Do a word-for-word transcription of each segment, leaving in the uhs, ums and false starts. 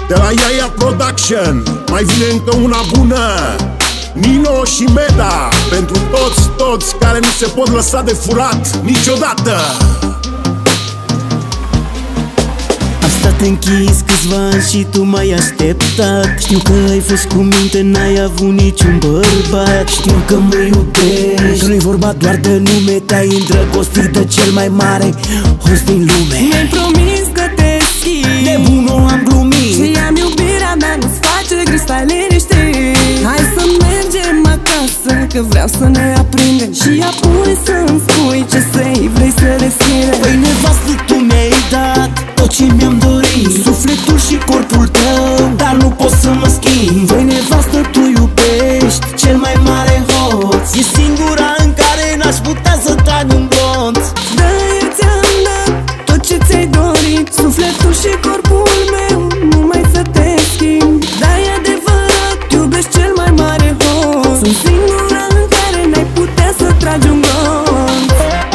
De la Iaia Production mai vine încă una bună, Nino și Meda, pentru toți, toți care nu se pot lăsa de furat niciodată. Am stat închis câțiva ani și tu m-ai așteptat. Știu că ai fost cu minte, n-ai avut niciun bărbat. Știu că mă iubești, că nu-i vorba doar de nume. Te-ai îndrăgostit de cel mai mare host din lume. Mi-ai promis că te schimbi, nebunul am glumit, știam iubirea mea nu-ți face griji, stai liniștit. Hai să mergem acasă, că vreau să ne aprindem, și apoi să-mi spui ce să-i vrei să reschidem. Păi nevastă, tu mi-ai dat tot ce mi-am dorit, sufletul și corpul tău, dar nu pot să mă schimb. Păi nevastă, tu iubești cel mai mare hoț, e singura în care n-aș putea să trag un glonț. De-aia ți-am dat tot ce ți-ai dorit, sufletul și corpul meu, numai să te schimbi. Dar e adevărat, iubești cel mai mare hoț, sunt singura în care n-ai putea să tragi un glonț.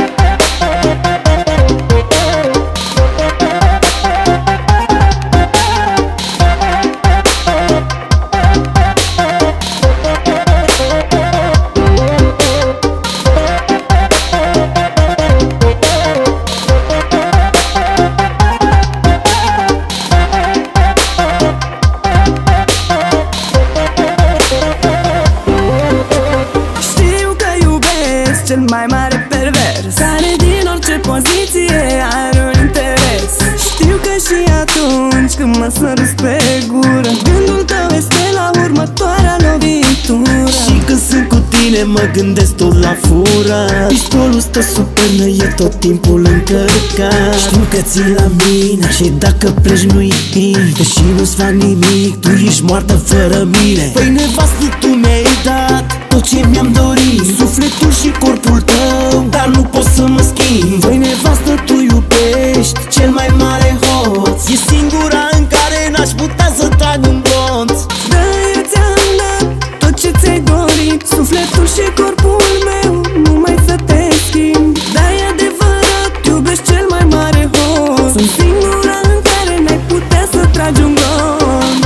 Cel mai mare pervers, care din orice poziție are un interes. Știu că și atunci când mă săruți pe gură, gândul tău este la următoarea lovitură. Și când sunt cu tine mă gândesc tot la fură. Pistolul stă sub pernă, e tot timpul încărcat. Știu că ții la mine și dacă pleci nu-i bine, deși nu-ți fac nimic, tu ești moartă fără mine. Păi nevastă, tu mi-ai dat tot ce mi-am dorit, sufletul și corpul tău, dar nu pot să mă schimb. Păi nevastă, tu iubești cel mai mare hoț, e singura în care n-aș putea să trag un glonț. De-aia ți-am dat tot ce ți-ai dorit, sufletul și corpul meu, numai să te schimbi. Dar e adevărat, iubești cel mai mare hoț, sunt singura în care n-ai putea să tragi un glonț.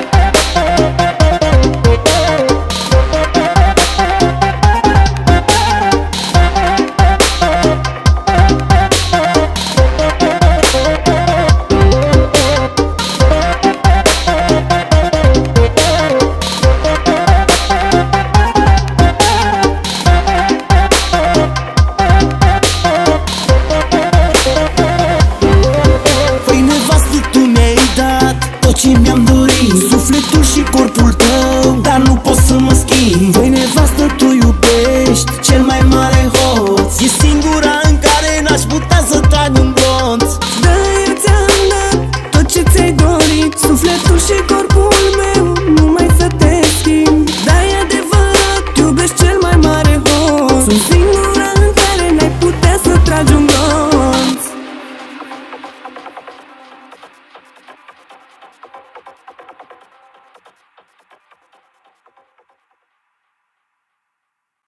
Ce mi-am dorit, sufletul și corpul tău, dar nu pot să mă schimb. Păi nevastă, tu iubești cel mai mare hoț, e singura în care n-aș putea să trag un glonț. De-aia ți-am dat tot ce ți-ai dorit, sufletul și corpul meu,